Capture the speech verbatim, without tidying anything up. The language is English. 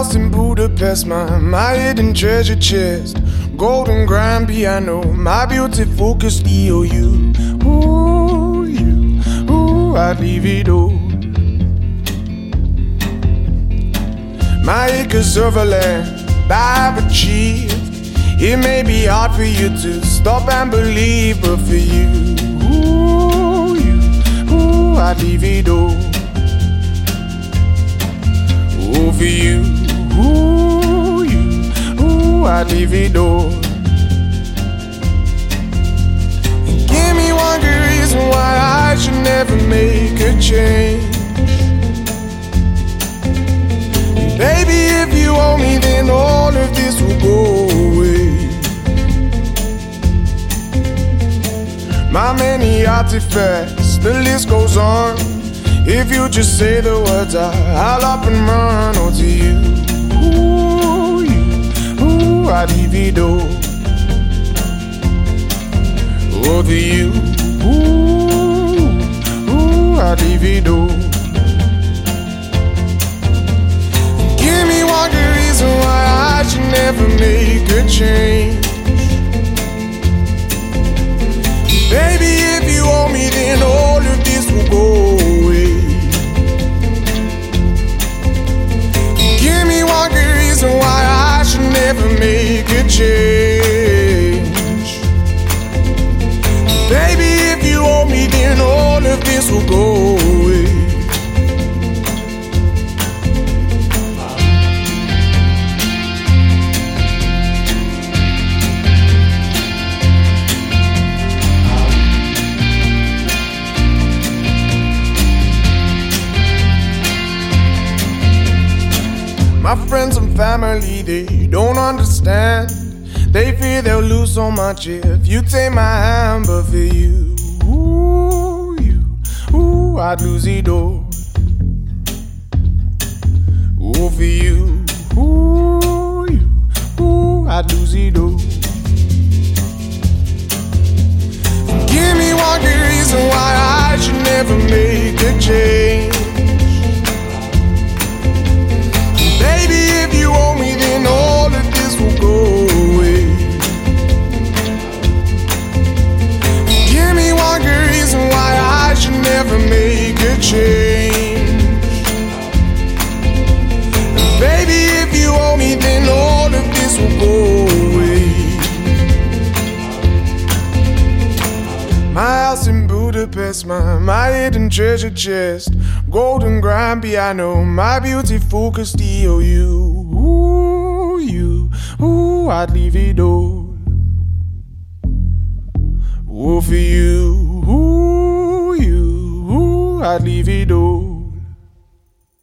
house in Budapest, my, my hidden treasure chest, golden grand piano, my beauty focused E O U. Ooh, you, ooh, I'd leave it all. My acres of land I've achieved. It may be hard for you to stop and believe, but for you, ooh, you, ooh, I'd leave it all. Ooh, for you, ooh, you, ooh, I'd leave it all. And give me one good reason why I should never make a change. Baby, if you owe me, then all of this will go away. My many artifacts, the list goes on. If you just say the words, I, I'll up and run. Oh, to you, ooh, you, ooh, I'd leave it all. Oh, to you, ooh, ooh, I'd leave it all. Give me one good reason why I should never make a change. Baby, if you owe me, then all of this will go away. Give me one good reason why I should never make a change. Baby, if you owe me, then all of this will go away. My friends and family, they don't understand. They fear they'll lose so much if you take my hand. But for you, ooh, you, ooh, I'd lose it all. Ooh, for you, ooh, you, ooh, I'd lose it all. Give me one good reason why I should never make a change. Baby, if you owe me, then all of this will go away. Give me one good reason why I should never make a change. Baby, if you owe me, then all of this will go away. My house in Budapest, my, my hidden treasure chest, golden grand piano, my beauty focused E O U. Ooh, you, ooh, I'd leave it all. Ooh, for you, ooh, you, ooh, I'd leave it all.